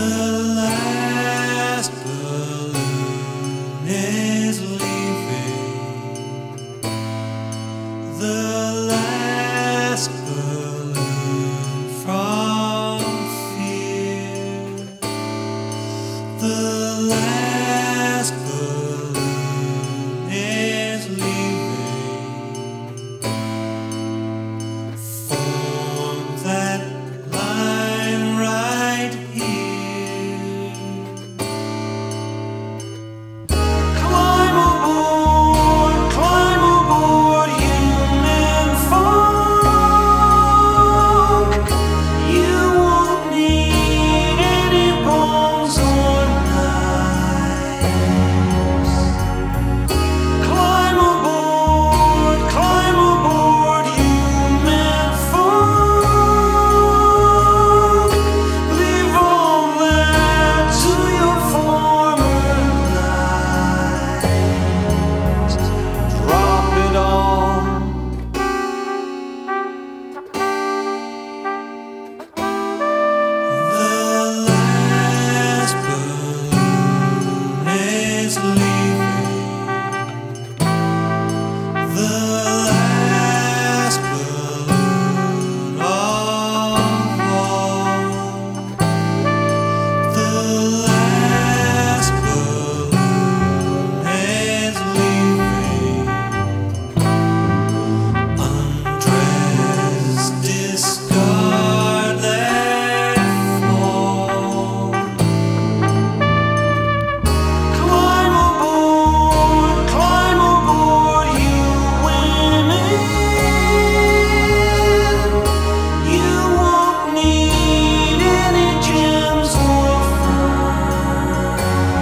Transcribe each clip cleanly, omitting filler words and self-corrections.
last balloon is leaving. The last balloon from fear. The last balloon is leaving. Form that line right here. Climb aboard, human form. You won't need any bones or knives. Climb aboard, human form. Leave all that to your former lives. Drop it all. The last balloon is leaving. The last balloon of all. The last balloon is leaving. Undress, discard, let fall. Climb aboard, you women. You won't need any gems or furs.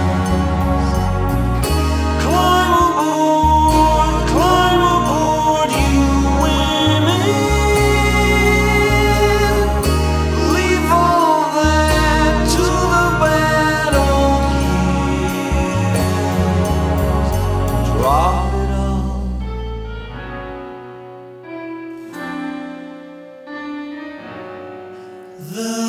Climb aboard, you women. Leave all that to the bad old years. Drop it all. The